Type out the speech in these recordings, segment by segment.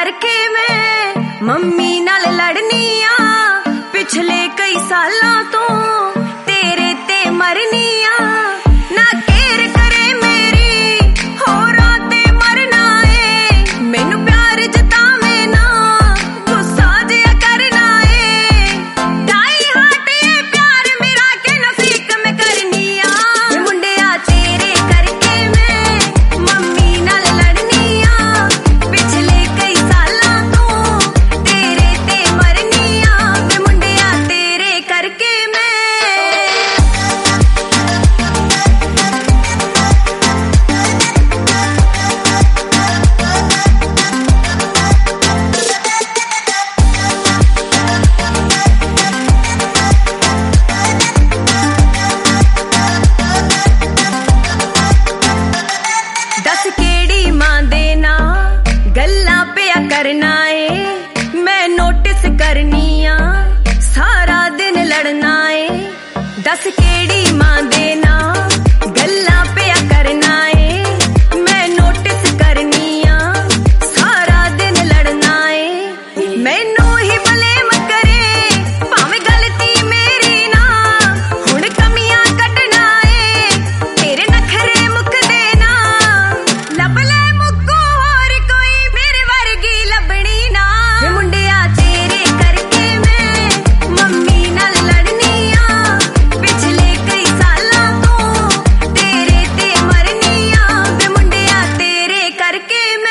करके मैं मम्मी नाल लड़नी आ, पिछले कई सालां तो तेरे ते मरनी आ। ना केयर करे मेरी होरां ते मरना ए, मैनू प्यार जतावे ना गुस्सा जिहा करना ए। डाई हार्ट ये प्यार मेरा के ना फेक मैं करनी आ। मुंडिया तेरे करके मैं मम्मी नाल लड़नी आ, पिछले कई सालां तो तेरे ते मरनी आ। मुंडिया तेरे करके मैं दस केड़ी मां दे ना गल्लां पिया करना ए, मैं नोटिस करनी आ सारा दिन लड़ना ए। दस केड़ी मां दे ना गल्लां पिया करना ए, मैं नोटिस करनी आ सारा दिन लड़ना ए। मैनू ही ब्लेम करे भावें गलती मेरी ना, हुण कमियां कटना ए तेरे नखरे मुकदे ना। लब ले मुक्कू होर कोई मेरे वर्गी लभनी ना। मुंडिया तेरे करके मैं मम्मी नाल लड़नी आ, पिछले कई सालां तो तेरे ते मरनी आ। मुंडिया तेरे करके मैं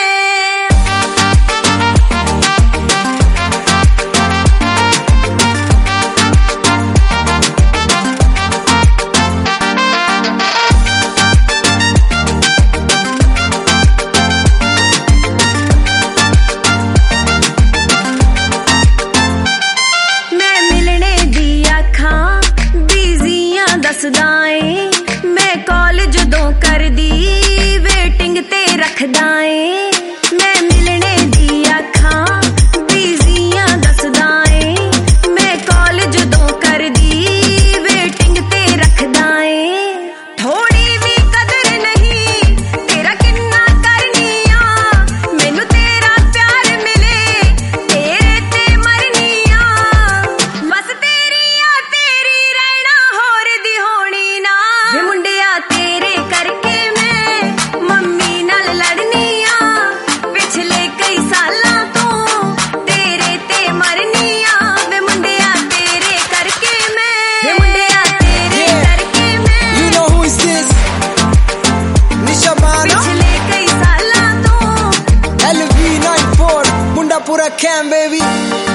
मैं मिलने दी आखां बिजियां दसदा ए, मैं कॉल जदों करदी वेटिंग ते रखदा ए। मैं मिलने दी आखां बिजियां दसदा ए, मैं कॉल जदों करदी वेटिंग ते रखदा ए। थोड़ी भी कदर नहीं तेरा किन्ना करनी आ, मैनू तेरा प्यार मिले तेरे ते मरनी आ। बस तेरी आ तेरी रहना होर दी होनी ना। मुंडिया तेरे करके मैं मम्मी नाल लड़नी आ, पिछले कई सालां तो तेरे ते मरनी आ। मुंडिया तेरे करके मैं मुंडिया तेरे करके मैं You know who is this? Nisha Bana, पिछले कई सालां तो LV94, Munda Pura Cam baby.